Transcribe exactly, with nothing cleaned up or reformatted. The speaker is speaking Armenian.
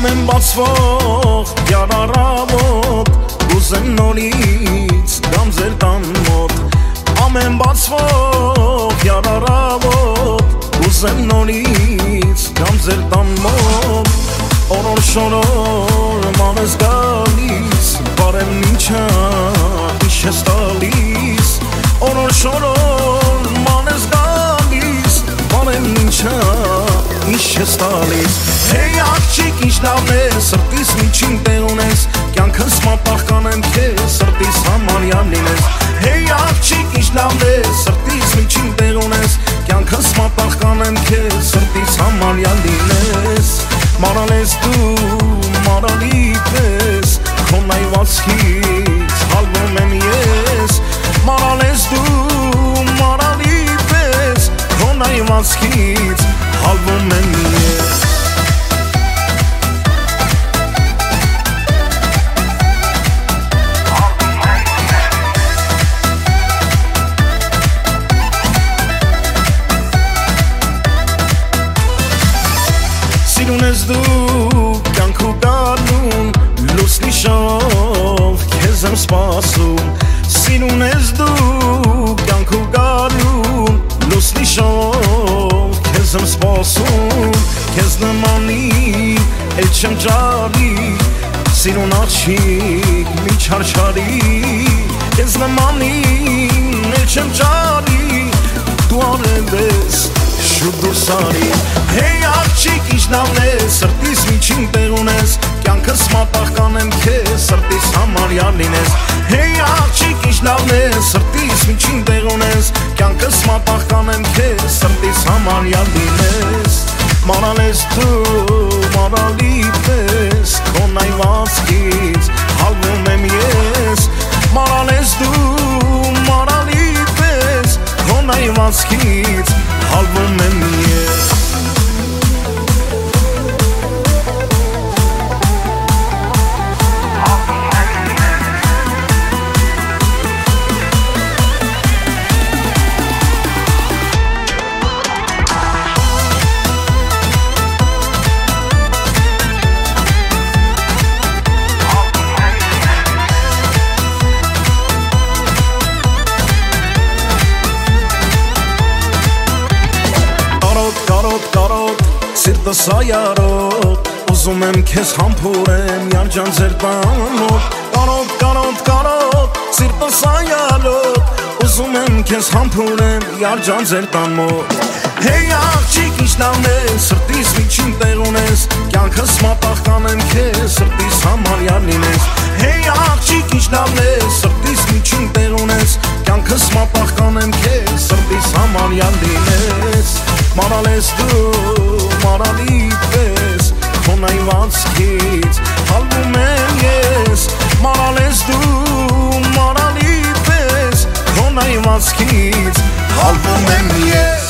Ամեն բացվող յարարավոտ Ուզեմ նորից գամ ձեր տան մոտ Ամեն բացվող յարարավոտ Ուզեմ նորից գամ ձեր տան մոտ Օրոր շորոր մանես գալիս Բարեմ ինչա իշ ես տալիս Օրոր շորոր մանես գալիս Բարեմ ինչա իշ ես տալիս Հեյ աղջիկ ինչ լավն է սրտիս միջին տեղ ունես Կյանքս մապաղ կանեմ քեզ սրտիս համարյա լինես Հեյ աղջիկ ինչ լավն է սրտիս միջին տեղ ունես Կյանքս մապաղ կանեմ քեզ սրտիս համարյա լինես Մարալ ես դու մարալի պես Քո նայվածքից հալվում եմ ես Մարալ ես դու մարալի պես Քո նայվածքից հալվում եմ ես Սիրուն ես դու կյանք ու գալուն Լուսնի շով քեզ եմ սպասում Սիրուն ես դու կյանք ու գալուն Լուսնի շով քեզ եմ սպասում Քեզ նմանի էլ չեմ ջալի Սիրուն աղջիկ մի չարչարի Քեզ նմանի էլ չեմ ջալի Դու արև ես շուտ դուրս արի Հեյ աղջիկ ինչ լավն է սրտիս միջին տեղ ունես Կյանքս մապաղ կանեմ քեզ սրտիս համարյա լինես Հեյ աղջիկ ինչ լավն է սրտիս միջին տեղ ունես Կյանքս մապաղ կանեմ քեզ սրտիս համարյա լինես Մարալ ես դու մարալի պես Քո նայվածքից հալվում եմ ես Մարալ ես դու մարալի պես Քո նայվածքից հալվում եմ ես Կարոտ, կարոտ, սիրտս այարոտ Ուզում եմ քեզ համբուրեմ յարջան ձեր տանոտ Կարոտ, կարոտ, կարոտ, սիրտս այարոտ Ուզում եմ քեզ համբուրեմ յարջան ձեր տանոտ Հեյ աղջիկ ինչ լավն է սրտիս միջին տեղ ունես Կյանքս մապաղ կանեմ քեզ սրտիս համարյա լինես Հեյ աղջիկ ինչ լավն է սրտիս միջին տեղ ունես Կյանքս մապաղ կանեմ քեզ սրտիս համարյա լինես Մարալ ես դու մարալի պես Քո նայվածքից հալվում եմ ես Մարալ ես դու մարալի պես Քո նայվածքից հալվում եմ ես